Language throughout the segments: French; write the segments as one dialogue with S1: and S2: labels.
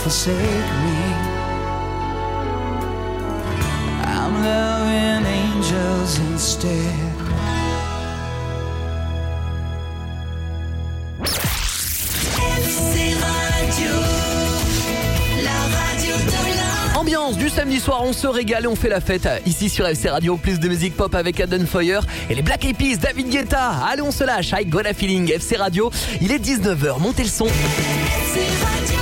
S1: forsake me. I'm loving angels instead.
S2: Ambiance du samedi soir, on se régale et on fait la fête ici sur FC Radio. Plus de musique pop avec Adam Foyer et les Black Eyed Peas, David Guetta. Allez, on se lâche, I got a feeling. FC Radio, il est 19h, montez le son. FC Radio.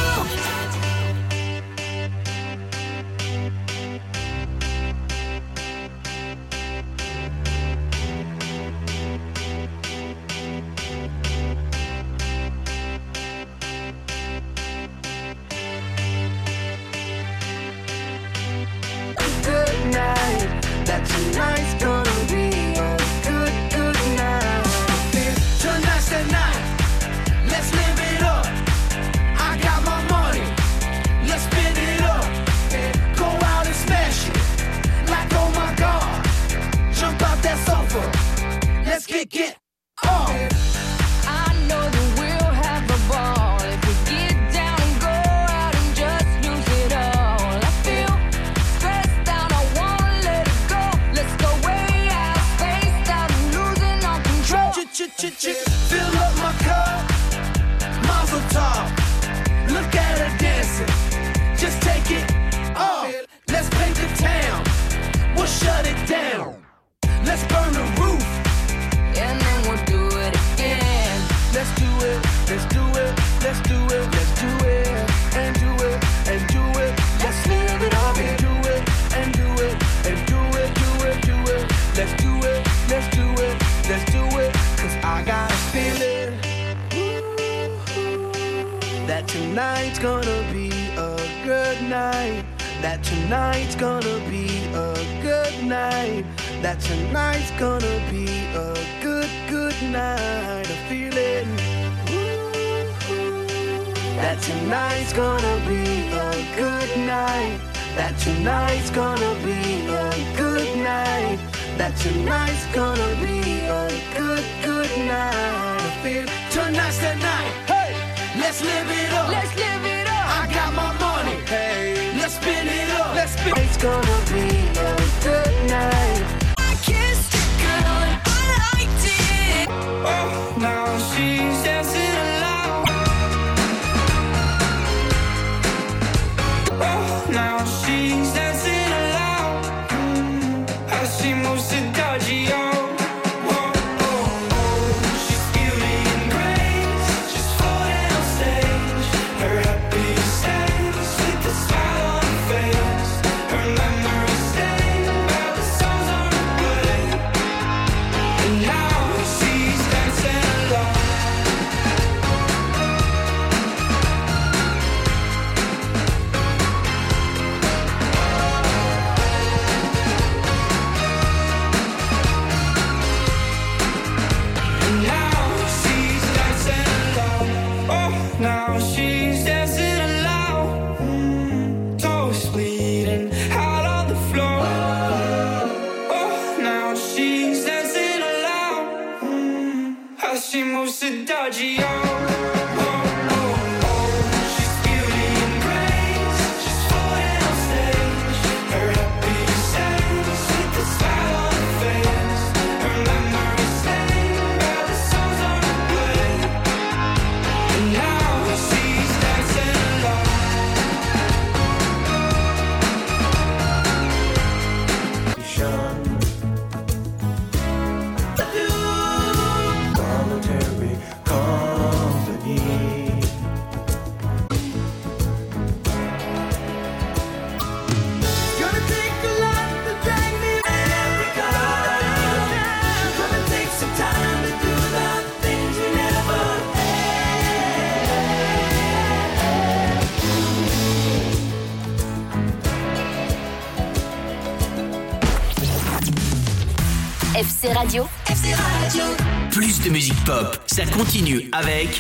S3: FC Radio. FC Radio.
S4: Plus de musique pop, ça continue avec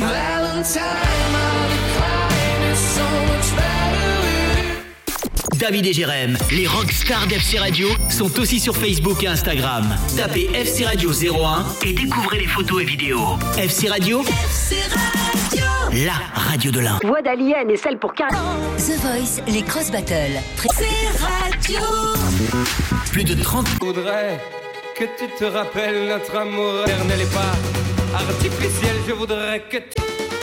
S4: David et Jérém, les rockstars d'FC Radio, sont aussi sur Facebook et Instagram. Tapez FC Radio 01 et découvrez les photos et vidéos. FC Radio. FC Radio. la radio de l'Ain.
S5: Voix d'Alien et celle pour Carl.
S3: The Voice, les cross battles. C'est radio.
S4: Plus de 30...
S6: Je voudrais que tu te rappelles notre amour éternel et pas artificiel. Je voudrais que tu...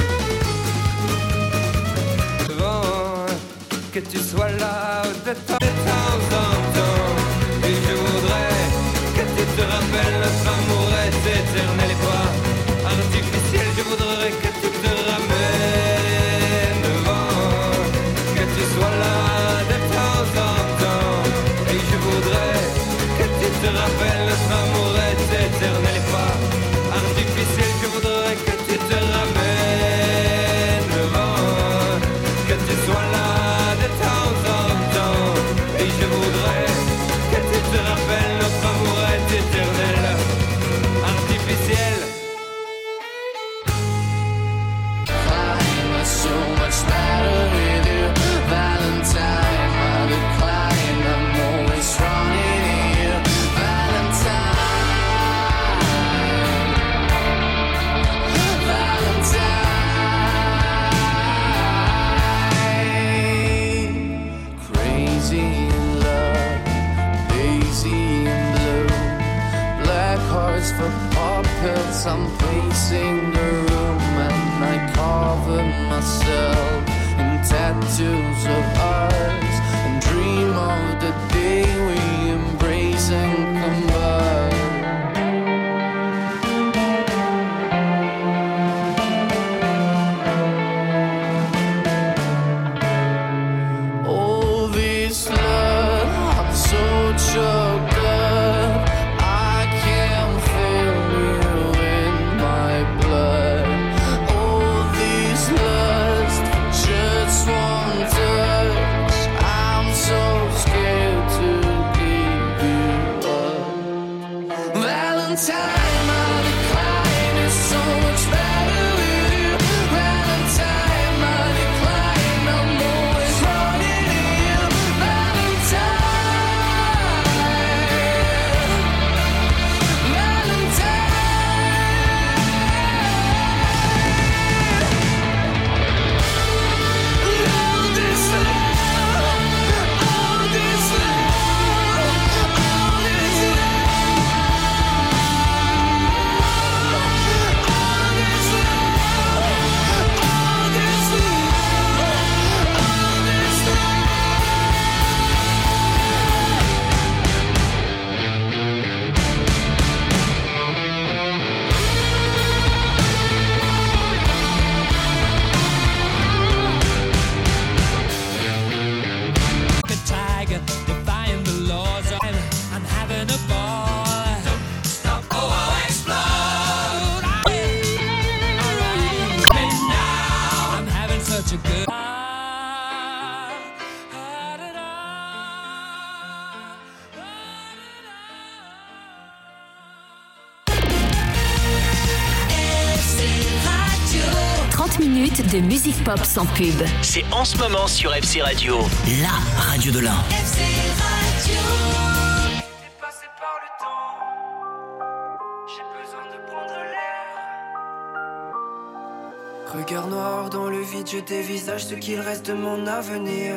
S6: que tu sois là de temps en temps. Et je voudrais que tu te rappelles notre amour est éternel et pas artificiel. Je voudrais que tu te ramènes devant, que tu sois là de temps en temps. Et je voudrais que tu te rappelles notre amour est éternel et pas artificiel. Je voudrais que tu te ramènes devant, que tu sois là de temps en temps. Et je voudrais que tu te rappelles notre amour est éternel, artificiel.
S1: So much better with you, Valentine. I decline, I'm always running you, Valentine. Crazy in love, lazy in blue, black hearts for puppets. I'm pacing the room and I cover myself in tattoos of ours and dream of the day we embrace and combine. All this love, I'm so choked up, I can't feel you in my blood. All this lust, just one touch, I'm so scared to give you up. Valentine, my decline is so much better with you. Valentine, my decline, I'm always running to you. Valentine, Valentine. All this love, all this love, all this
S7: A tiger, defying the laws. I'm having a ball. Don't stop, oh, I'll explode. Alright, and now I'm having such a good.
S3: Radio. 30 minutes de musique pop sans pub.
S4: C'est en ce moment sur FC Radio, la radio de l'Ain.
S3: FC Radio.
S6: Dépassé par le temps, j'ai besoin de prendre l'air. Regard noir dans le vide, je dévisage ce qu'il reste de mon avenir.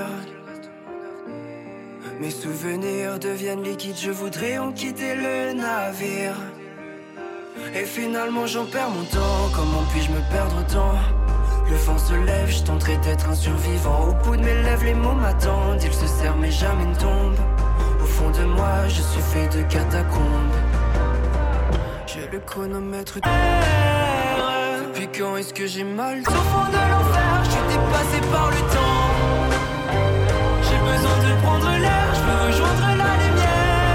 S6: Mes souvenirs deviennent liquides, je voudrais en quitter le navire. Et finalement j'en perds mon temps, comment puis-je me perdre autant? Le vent se lève, je tenterai d'être un survivant. Au bout de mes lèvres les mots m'attendent, ils se serrent mais jamais ne tombent. Au fond de moi je suis fait de catacombes. J'ai le chronomètre depuis quand est-ce que j'ai mal? Au fond de l'enfer, je suis dépassé par le temps. J'ai besoin de prendre l'air, je veux rejoindre la lumière.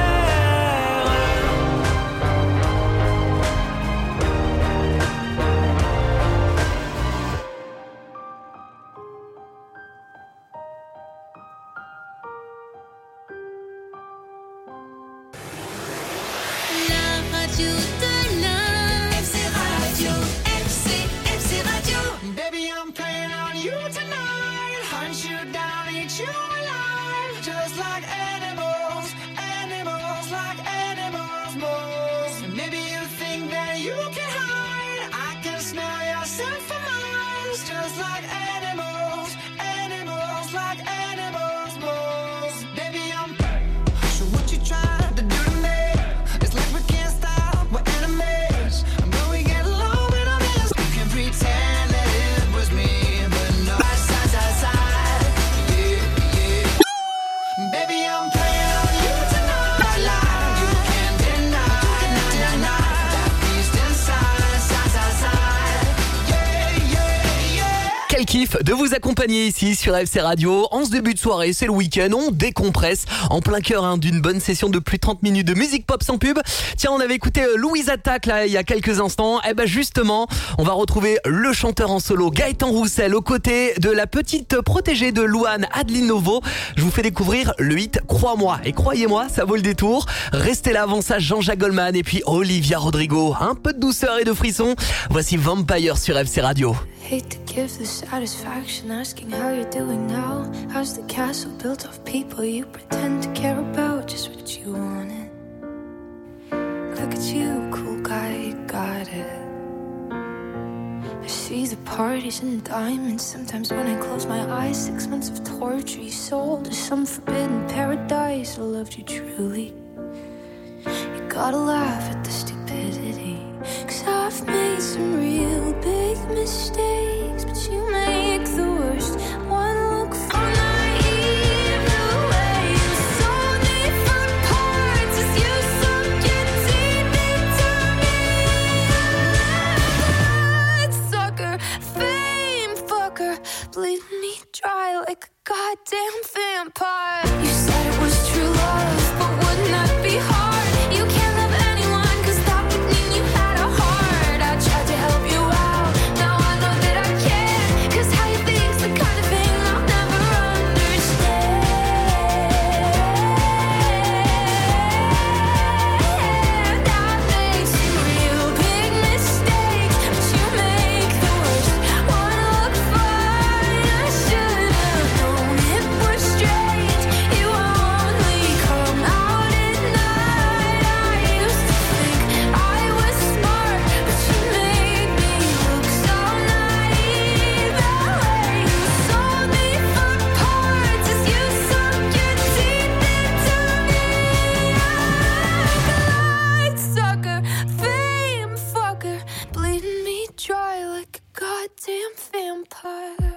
S3: La radio de l'Ain. FC Radio. FC Radio.
S1: Baby, I'm playing on you tonight. Hunt you down, eat you alive. Just like animals, animals like animals most. Maybe you think that you can hide. I can smell yourself for miles. Just
S5: just like animals, animals like animals, moles. Baby, I'm so what you trying to do to me? It's like we can't stop, we're enemies. But we get along when I'm in. You can pretend that it was me, but no. Side, side, side, yeah, yeah. Baby, I'm playing on you tonight. You can't deny, that beast inside, side, side, side, yeah, yeah, yeah.
S2: Quel kiff de vous accompagner ici sur FC Radio. En ce début de soirée, c'est le week-end, on décompresse en plein cœur d'une bonne session de plus de 30 minutes de musique pop sans pub. Tiens, on avait écouté Louise Attaque là il y a quelques instants. Et ben justement, on va retrouver le chanteur en solo Gaëtan Roussel aux côtés de la petite protégée de Louane, Adeline Novo. Je vous fais découvrir le hit Crois-moi. Et croyez-moi, ça vaut le détour. Restez là avant ça, Jean-Jacques Goldman et puis Olivia Rodrigo. Un peu de douceur et de frisson. Voici Vampire sur FC Radio.
S8: Hate to give the satisfaction asking how you're doing now. How's the castle built of people you pretend to care about? Just what you wanted. Look at you, cool guy, you got it. I see the parties and diamonds. Sometimes when I close my eyes, 6 months of torture you sold to some forbidden paradise. I loved you truly. You gotta laugh at the stupidity. 'Cause I've made some real big mistakes, but you make the worst one look fun. Naive the way you sold me for parts as you sunk your teeth into me. Sucker, fame fucker, bleed me dry like a goddamn vampire. You said it was true love, but wouldn't that be hard? You can't love anyone 'cause that would mean you had a heart. I tried to help you out, now I know that I can't. 'Cause how you think's the kind of thing I'll never understand. I've made some real big mistakes, but you make the worst one look fine. I should have known it was strange. You only come out at night. I used to think I was smart, but you made me look so naive. The way you sold me for parts as you sunk your teeth into me. Lied sucker, fame fucker, bleeding me dry like a goddamn vampire.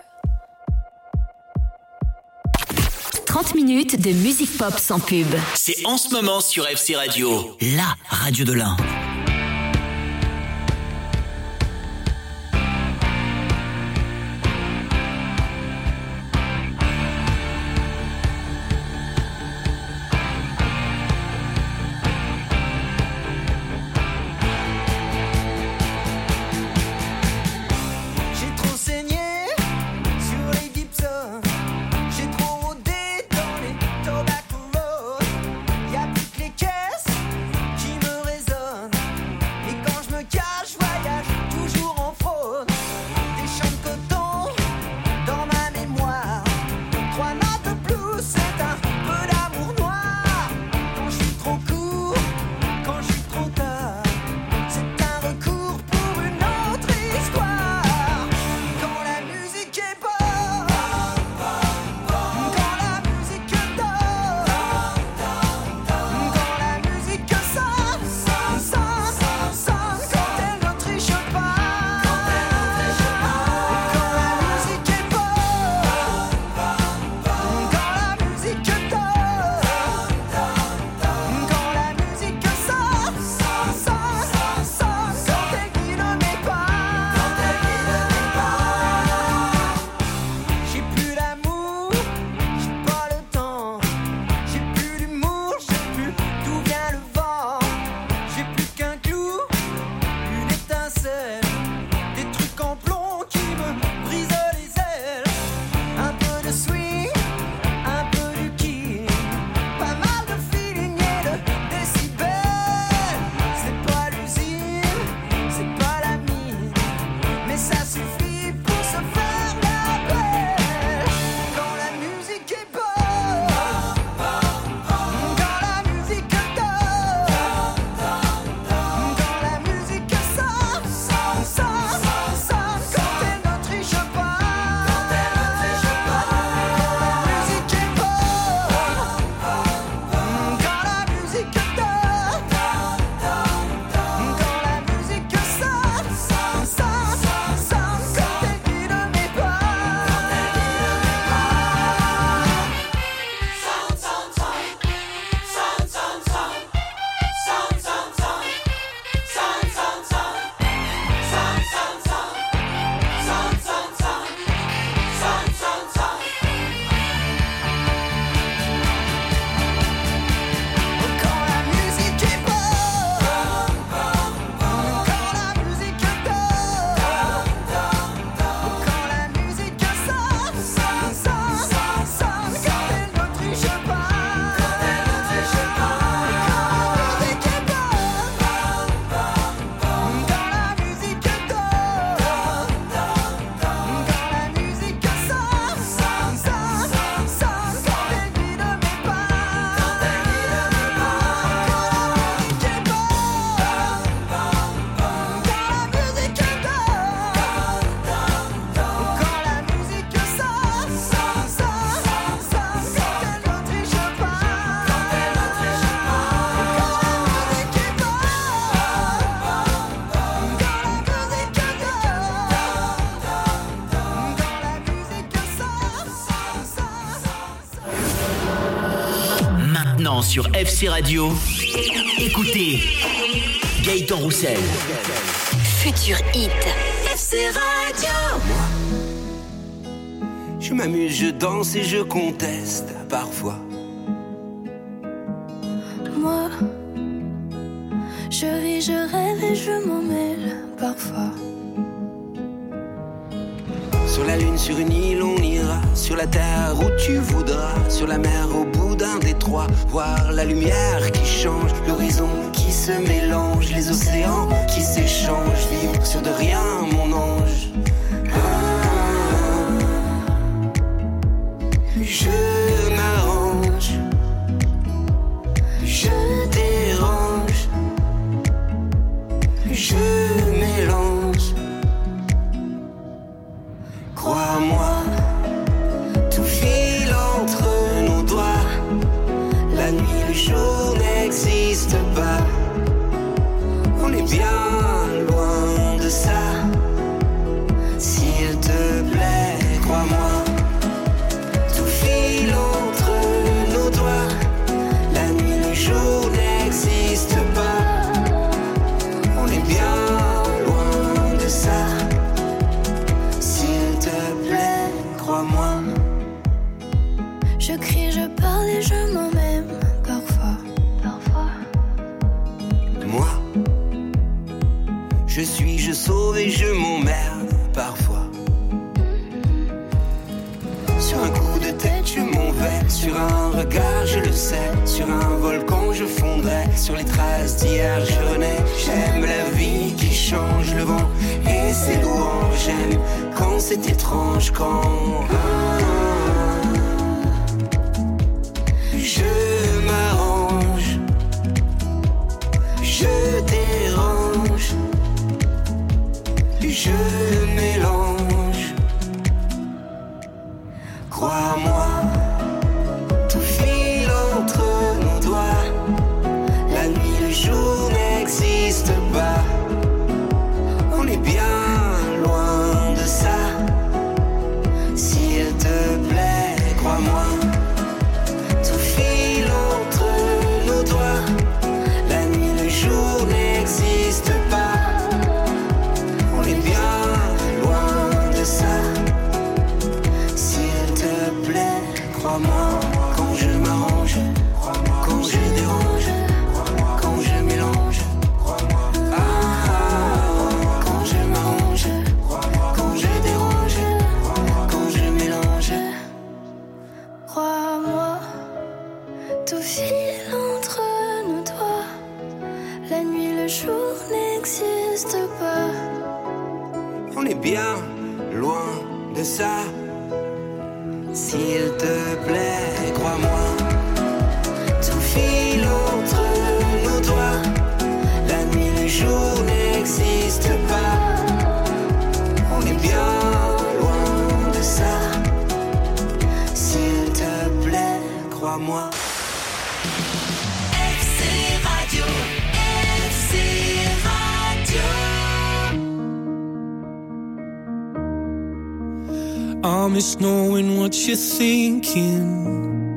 S3: 30 minutes de musique pop sans pub.
S4: C'est en ce moment sur FC Radio, la radio de l'Ain.
S5: J'ai trop saigné sur les Gibson. J'ai trop rôdé dans les Tobacco Road. Y'a plus que les caisses qui me résonnent.
S4: maintenant sur FC Radio. Écoutez Gaëtan Roussel.
S3: Futur hit. FC Radio.
S9: Je m'amuse, je danse et je conteste parfois.
S8: Moi, je vis, je rêve et je m'en mêle parfois.
S9: Sur la lune, sur une île, on ira. Sur la terre où tu voudras. Sur la mer, au bout d'un détroit. Voir la lumière qui change. L'horizon qui se mélange. Les océans qui s'échangent. Vivre sur de rien, mon ange. Je m'arrange. Je dérange. Je mélange. Crois-moi, tout file entre nos doigts. La nuit, le jour n'existe pas. On est bien loin de ça. S'il te plaît, crois-moi. Tout file entre nos doigts. La nuit, le jour n'existe pas. On est bien loin de ça. Crois-moi.
S8: Je crie, je parle et je m'en même parfois.
S9: Moi, je suis, je sauve et je m'emmerde parfois. Sur un coup de tête, je m'en vais. Sur un regard, je le sais. Sur un volcan, je fondrai. Sur les traces d'hier, je renais. J'aime la vie qui change, le vent et ses louanges. J'aime quand c'est étrange, quand je m'arrange. Je dérange. Je mélange. Crois-moi, tout file entre nos doigts. La nuit, le jour n'existe pas. On est bien loin de ça. S'il te plaît, crois-moi. Tout file entre nos doigts. La nuit, le jour n'existe pas. On est bien loin de ça. S'il te plaît, crois-moi. Quand je m'arrange, quand je dérange, quand je mélange. Quand je m'arrange, quand je dérange, quand je mélange.
S8: Crois-moi, tout file entre nos doigts. La nuit, le jour n'existe pas.
S9: On est bien loin de ça. S'il te plaît, crois-moi. Tout file entre nos doigts. La nuit, le jour n'existe pas. On est bien loin de ça. S'il te plaît, crois-moi.
S3: FC Radio. FC Radio.
S7: I miss knowing what you're thinking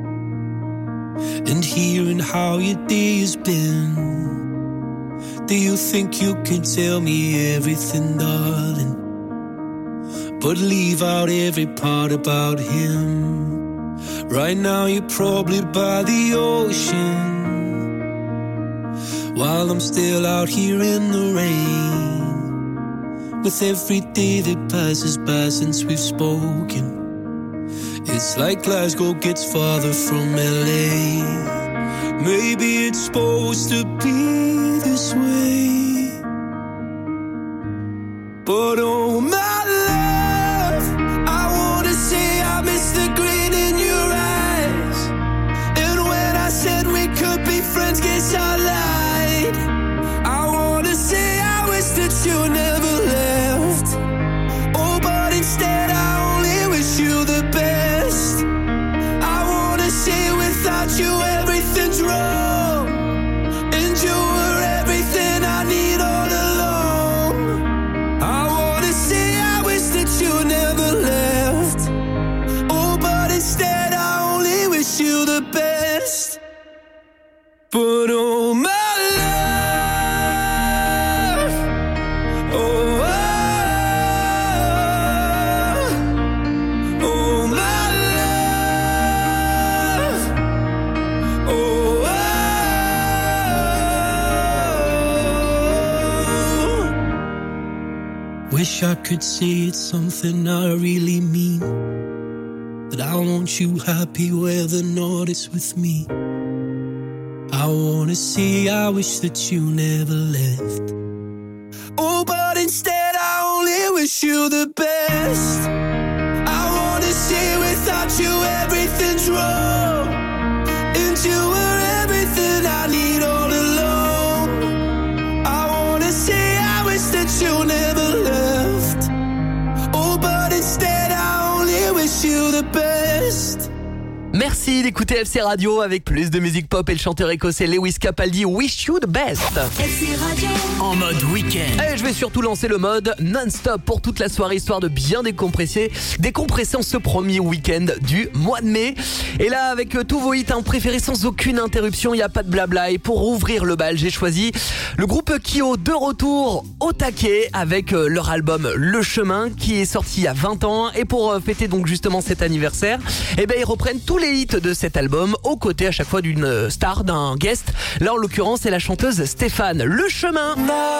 S7: and hearing how your day has been. Do you think you can tell me everything, darling, but leave out every part about him? Right now you're probably by the ocean, while I'm still out here in the rain. With every day that passes by since we've spoken, it's like Glasgow gets farther from LA. Maybe it's supposed to be this way, but oh my love, I wanna say I miss the grin in your eyes. And when I said we could be friends, guess I lied. I wanna say I wish that you never left. Oh, but instead I only wish you the best. I wanna say without you everything's wrong, and you were everything I need all along. I wanna say I Wish I could say it's something I really mean, that I want you happy where the north is with me. I wanna say I wish that you never left. Oh, but instead I only wish you the best. I wanna say without you everything's wrong, and you were everything I need all along. I wanna say I wish that you never left. Oh, but instead I only wish you the best.
S2: Merci d'écouter FC Radio avec plus de musique pop et le chanteur écossais Lewis Capaldi, Wish You the Best.
S3: FC Radio.
S4: En mode week-end.
S2: Et je vais surtout lancer le mode non-stop pour toute la soirée, histoire de bien décompresser en ce premier week-end du mois de mai. Et là, avec tous vos hits préférés sans aucune interruption, il n'y a pas de blabla. Et pour ouvrir le bal, j'ai choisi le groupe Kyo, de retour au taquet avec leur album Le Chemin qui est sorti il y a 20 ans. Et pour fêter donc justement cet anniversaire, ils reprennent tous les hits de cet album aux côtés à chaque fois d'une star, d'un guest. Là en l'occurrence c'est la chanteuse Stéphane. Le Chemin,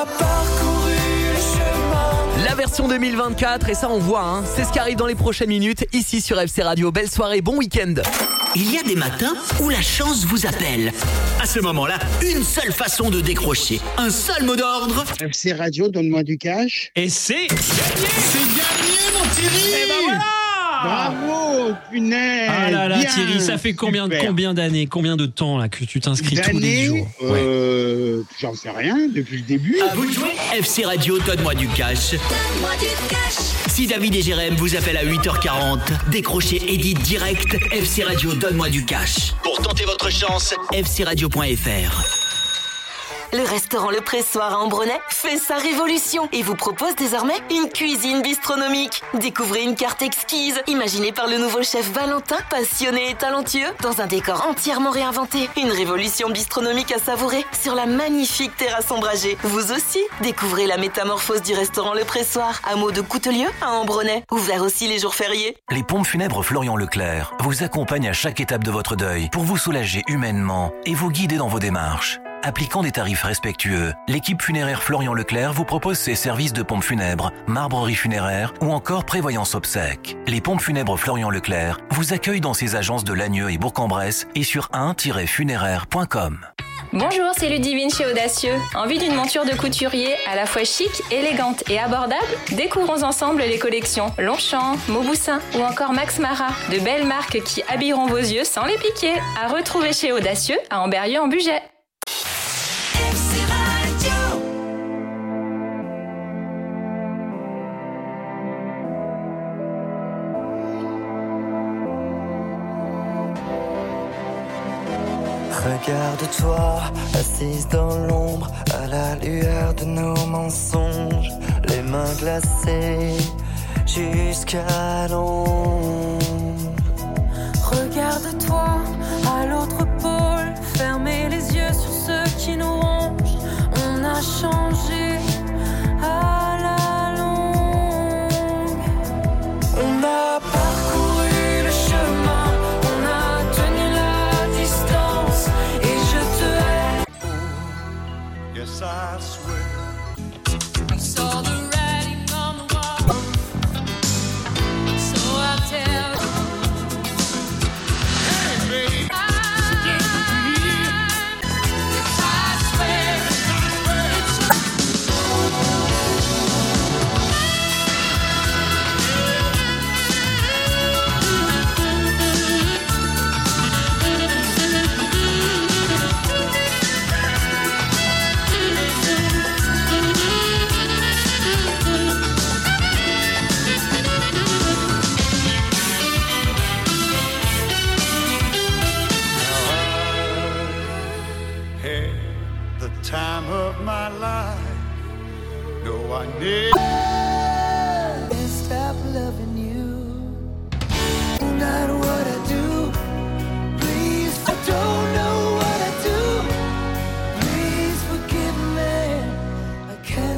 S2: la version 2024, et ça on voit c'est ce qui arrive dans les prochaines minutes ici sur FC Radio. Belle soirée, bon week-end.
S4: Il y a des matins où la chance vous appelle. À ce moment-là, une seule façon de décrocher, un seul mot d'ordre.
S10: FC Radio, donne-moi du cash.
S11: Et c'est gagné. C'est gagné, mon Thierry.
S10: Et ben voilà. Bravo, punaise.
S11: Ah là là,
S10: bien,
S11: Thierry, ça fait combien d'années, combien de temps là que tu t'inscris tous les jours?
S10: J'en sais rien, depuis le début.
S4: À vous de jouer. FC Radio, donne-moi du cash.
S3: Donne-moi du cash.
S4: Si David et Jérém vous appellent à 8h40, décrochez Edit direct. FC Radio, donne-moi du cash. Pour tenter votre chance, fcradio.fr.
S12: Le restaurant Le Pressoir à Ambronay fait sa révolution et vous propose désormais une cuisine bistronomique. Découvrez une carte exquise, imaginée par le nouveau chef Valentin, passionné et talentueux, dans un décor entièrement réinventé. Une révolution bistronomique à savourer sur la magnifique terrasse ombragée. Vous aussi, découvrez la métamorphose du restaurant Le Pressoir, hameau de Coutelieu à Ambronay, ouvert aussi les jours fériés.
S13: Les pompes funèbres Florian Leclerc vous accompagnent à chaque étape de votre deuil pour vous soulager humainement et vous guider dans vos démarches. Appliquant des tarifs respectueux, l'équipe funéraire Florian Leclerc vous propose ses services de pompes funèbres, marbrerie funéraire ou encore prévoyance obsèques. Les pompes funèbres Florian Leclerc vous accueillent dans ses agences de Lagneux et Bourg-en-Bresse et sur 1-funéraire.com.
S14: Bonjour, c'est Ludivine chez Audacieux. Envie d'une monture de couturier à la fois chic, élégante et abordable? Découvrons ensemble les collections Longchamp, Mauboussin ou encore Max Mara. De belles marques qui habilleront vos yeux sans les piquer. À retrouver chez Audacieux à Amberieu en Bugey.
S15: Regarde-toi, assise dans l'ombre, à la lueur de nos mensonges, les mains glacées jusqu'à l'ombre.
S16: Regarde-toi, à l'autre pôle, fermez les yeux sur ceux qui nous rongent. On a changé à la longue. On a parcouru le chemin, on a tenu la distance, et je te hais.
S17: Yes, I swear.
S16: We saw the writing on the wall, so I'll tell you.
S17: Time of my life, no, I never.